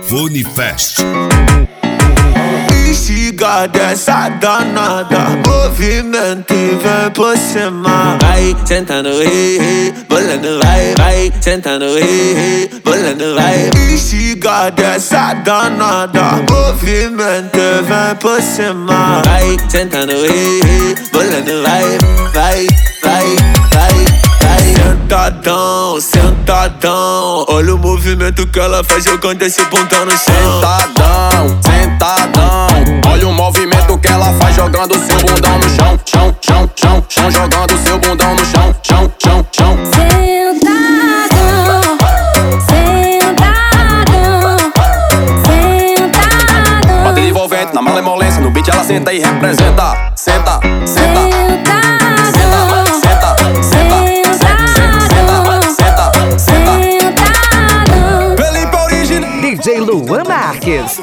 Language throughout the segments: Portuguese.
Funifest. Instiga dessa danada, movimento e vem por cima. Vai sentando, bolando, vai sentando, bolando, vai. Instiga dessa danada, movimento e vem por cima. Vai sentando, bolando, vai. Sentadão, sentadão, olha o movimento que ela faz jogando esse bundão no chão. Sentadão, sentadão, olha o movimento que ela faz jogando seu bundão no chão. Chão, chão, chão, chão, jogando seu bundão no chão. Chão, chão, chão. Sentadão, sentadão. Bota envolvente na malemolência, no beat ela senta e representa. Senta, senta. DJ Luan Marques.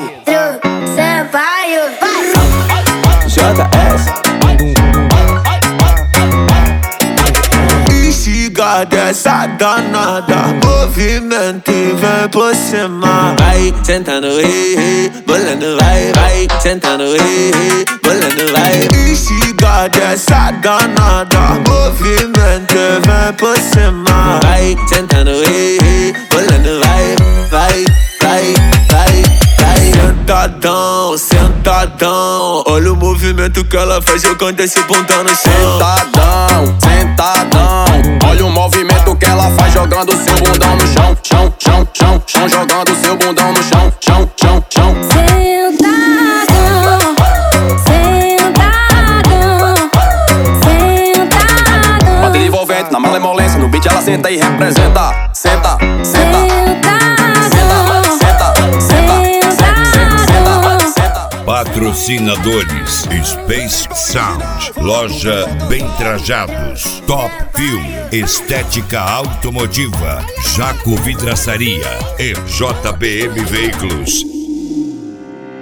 JS. Instiga dessa danada, movimento e vem por cima. Vai sentando, bolando, vai sentando, bolando, vai. Instiga dessa danada, movimento e vem por cima. Vai sentando, bolando, vai. Sentadão, sentadão, olha o movimento que ela faz jogando esse bundão no chão. Sentadão, sentadão, olha o movimento que ela faz jogando seu bundão no chão. Chão, chão, chão, chão, jogando seu bundão no chão. Chão, chão, chão. Sentadão, sentadão. Bota envolvente na malemolência, no beat ela senta e representa. Senta, senta. Patrocinadores: Space Sound, Loja Bem Trajados, Top Film, Estética Automotiva, Jaco Vidraçaria e JBM Veículos.